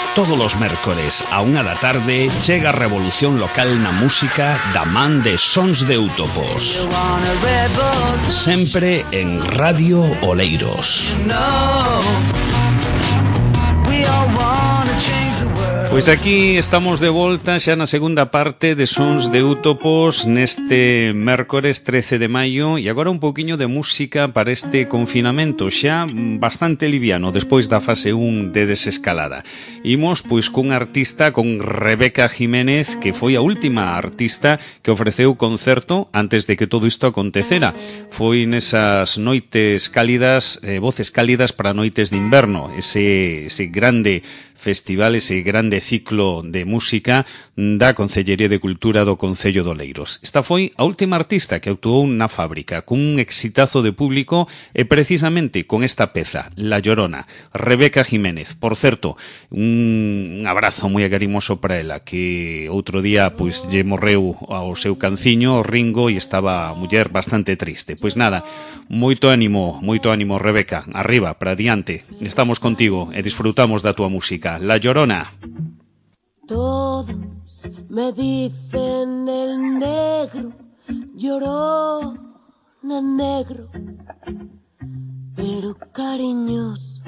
Todos os mércores a 1 da tarde chega a revolución local na música da man de Sons de Útopos. Sempre en Radio Oleiros. Pois aquí estamos de volta xa na segunda parte de Sons de Útopos neste mércores 13 de maio e agora un pouquiño de música para este confinamento xa bastante liviano despois da fase 1 de desescalada. Imos pois cun artista, con Rebeca Jiménez, que foi a última artista que ofreceu concerto antes de que todo isto acontecera. Foi nesas noites cálidas, voces cálidas para noites de inverno, ese grande festival, ese grande ciclo de música da Concellería de Cultura do Concello de Oleiros. Esta foi a última artista que actuou na fábrica, cun exitazo de público e precisamente con esta peza, La Llorona, Rebeca Jiménez. Por certo, un abrazo moi agarimoso para ela, que outro día pois lle morreu ao seu canciño, o Ringo, e estaba a muller bastante triste. Pois nada, moito ánimo, Rebeca, arriba, para diante. Estamos contigo e disfrutamos da tua música. La Llorona. Todos me dicen el negro, Llorona, negro, pero cariñoso.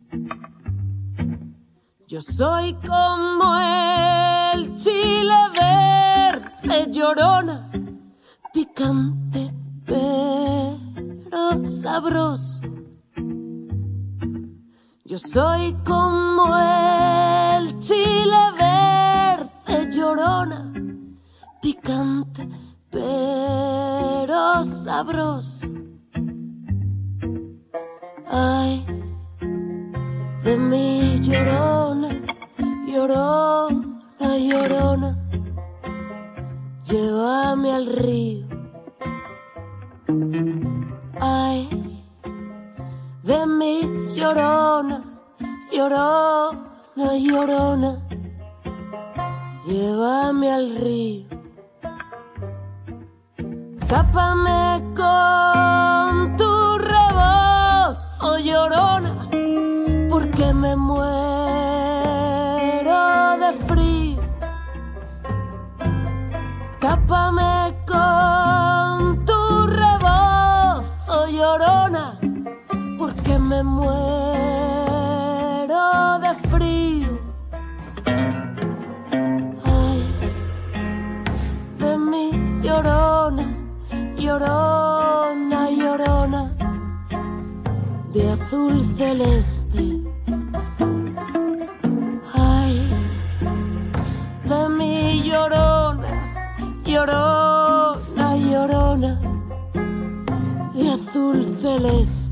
Yo soy como el chile verde, Llorona, picante pero sabroso. Yo soy como el chile verde, Llorona, picante pero sabroso. Ay, de mi Llorona, Llorona, Llorona, llévame al río. Ay, de mi Llorona, Llorona, Llorona, llévame al río. Tápame con tu rebozo, Llorona, porque me muero de frío. Tápame con tu rebozo, Llorona, porque me muero de frío. Ay, de mi Llorona, Llorona, Llorona, de azul celeste. Ay, de mi Llorona, Llorona, Llorona, de azul celeste.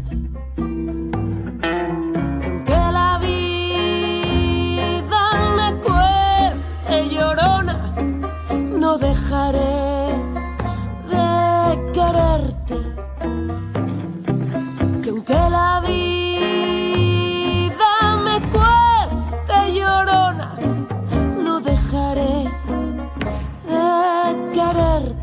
Aunque la vida me cueste, Llorona, no dejaré de quererte. Que aunque la vida me cueste, Llorona, no dejaré de quererte.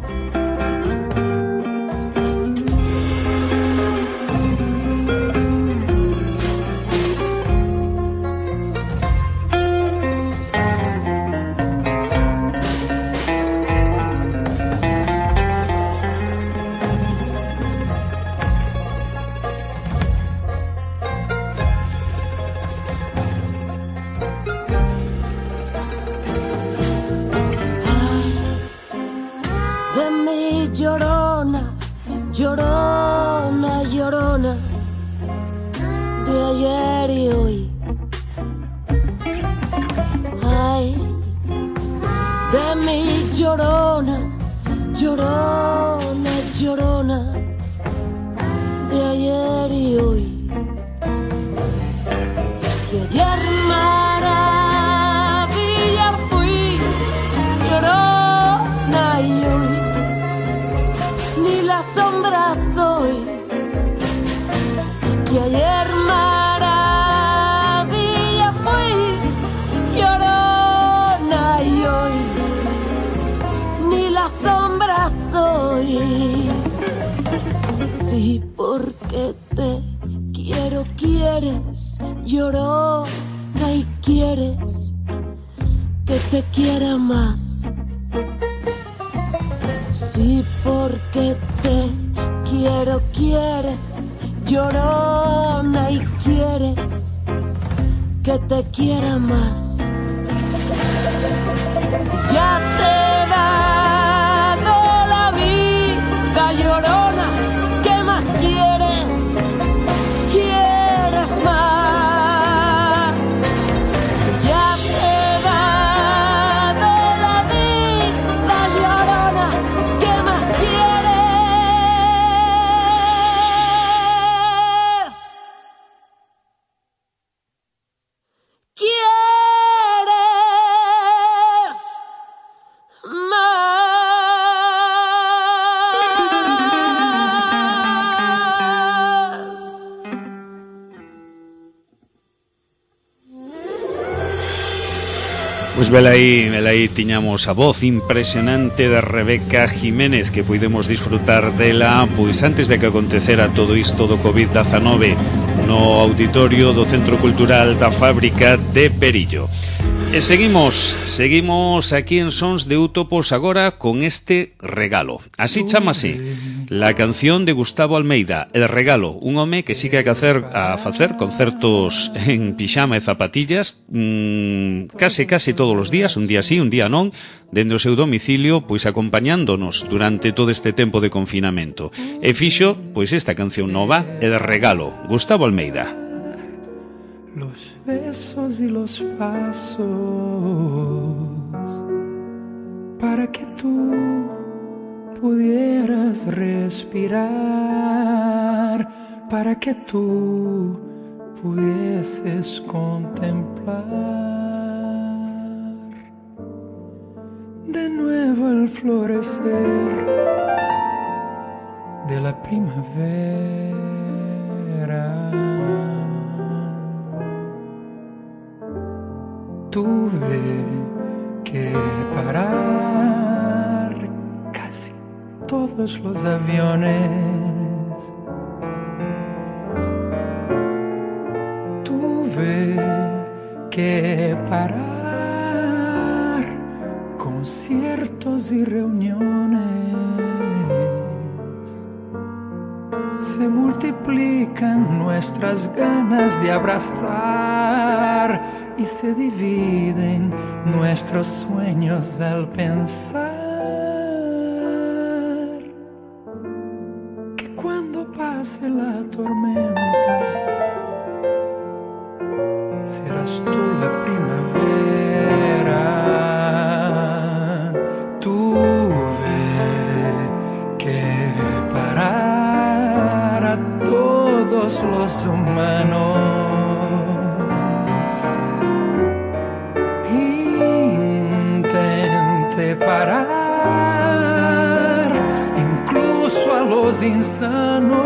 Llorona, Llorona, Llorona, de ayer y hoy. Ay, de mi Llorona, Llorona, Llorona, de ayer y hoy. De ayer maravilla fui, Llorona, y hoy ni la sombra soy. Que ayer maravilla fui, Llorona, y hoy ni la sombra soy. Sí, porque te quiero, quieres, Llorona, y quieres te quiera más. Si porque te quiero quieres, llorona, y quieres que te quiera más. Si ya te he dado la vida, llorona, ¿qué más quieres? ¿Quieres más? Si ya te he dado la vida, llorona, ¿qué más quieres? Pois velaí tiñamos a voz impresionante de Rebeca Jiménez, que puidemos disfrutar dela pois antes de que acontecera todo isto do COVID-19 no auditorio do Centro Cultural da Fábrica de Perillo. E seguimos aquí en Sons de Útopos agora con este regalo. Así chamase la canción de Gustavo Almeida, El Regalo, un home que sigue a facer concertos en pixama e zapatillas case todos os días, un día sí, un día non, dende o seu domicilio, pois acompañándonos durante todo este tempo de confinamento. E fixo, pois esta canción nova, El Regalo, Gustavo Almeida. Los besos y los pasos para que tú pudieras respirar, para que tú pudieses contemplar de nuevo el florecer de la primavera. Tuve que parar casi todos los aviones. Tuve que parar conciertos y reuniones. Se multiplican nuestras ganas de abrazar y se dividen nuestros sueños al pensar que cuando pase la tormenta serás tú la primavera. Tuve que parar a todos los humanos. Parar incluso a los insanos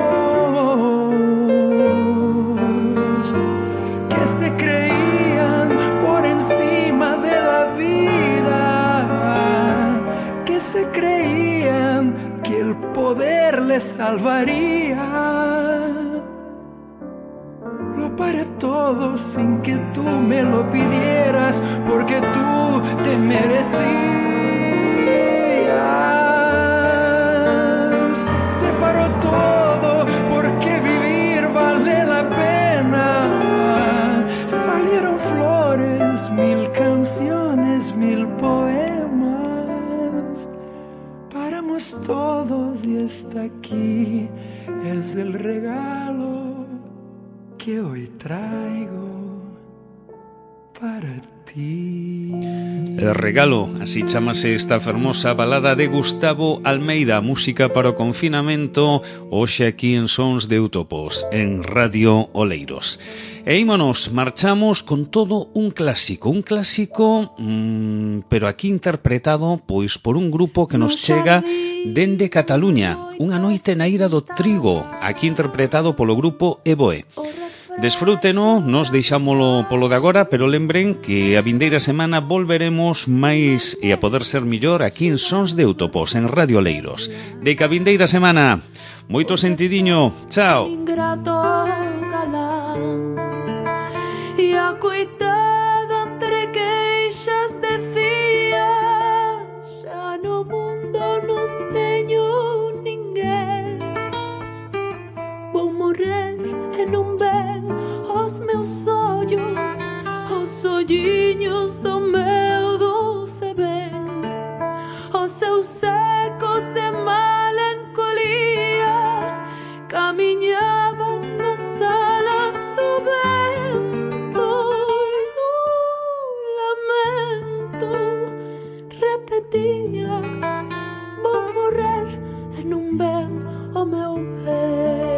que se creían por encima de la vida, que se creían que el poder les salvaría. Lo paré todo sin que tú me lo pidieras, porque tú te merecías. Se paró todo porque vivir vale la pena. Salieron flores, 1000 canciones, 1000 poemas. Paramos todos y está aquí. Es el regalo que hoy traigo para ti. El Regalo, así chamase esta fermosa balada de Gustavo Almeida, música para o confinamento, hoxe aquí en Sons de Útopos, en Radio Oleiros. E ímonos, marchamos con todo un clásico, pero aquí interpretado pois por un grupo que nos chega dende Cataluña, Unha noite na ira do trigo, aquí interpretado polo grupo Evoe. Desfrúteno, nos deixámolo polo de agora, pero lembren que a vindeira semana volveremos máis e a poder ser millor aquí en Sons de Útopos, en Radio Oleiros. De que a vindeira semana, moito sentidiño, chao. Ingrato galán, e a coitada entre queixas decir os meus ollos, os ollinhos do meu doce ben, os seus ecos de melancolia caminhavam nas alas do vento e no lamento repetia: vou morrer e non ven o meu ben.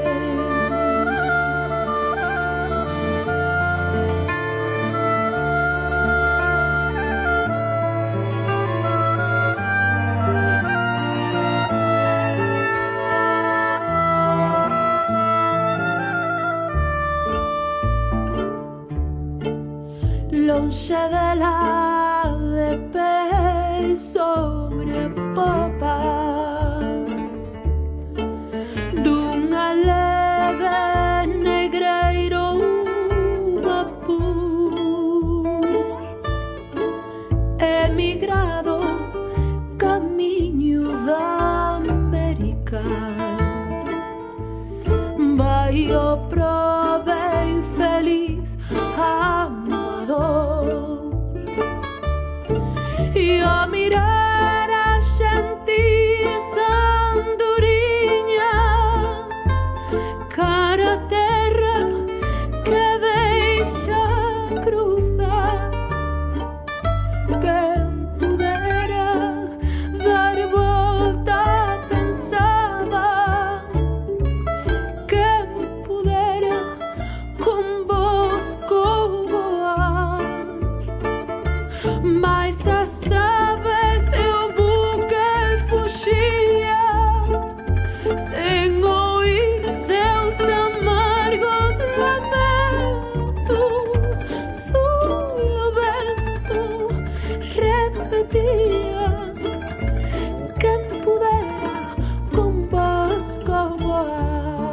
Longe de la de pé sobre popa dunha leve negreiro vapor, emigrado camiño da América, vai o prove infeliz e a mirar as gentis andorinhas cara a terra que deixa cruzar, quem pudera dar volta pensaba, quem pudera convosco voar, mas as aves e o buque fugia sem ouvir seus amargos lamentos. Solo o vento repetia: quem pudera convosco voar.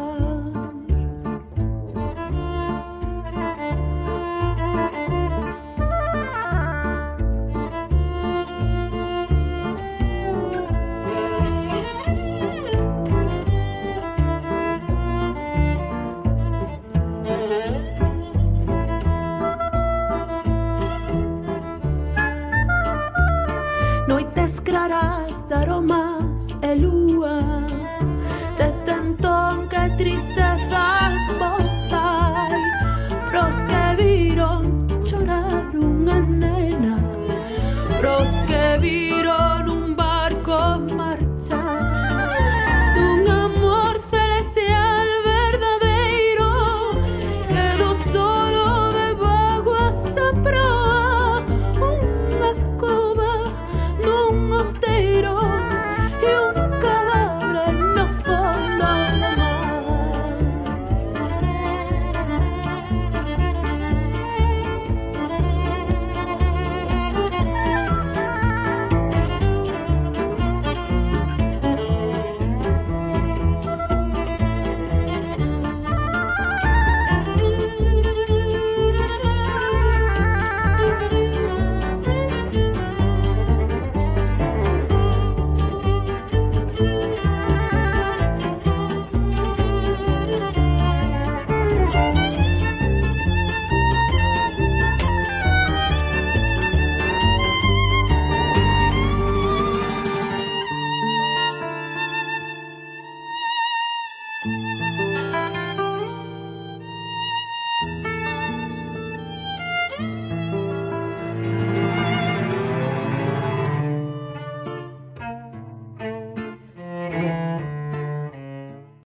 Noites claras de aromas e lúa, desde entón que triste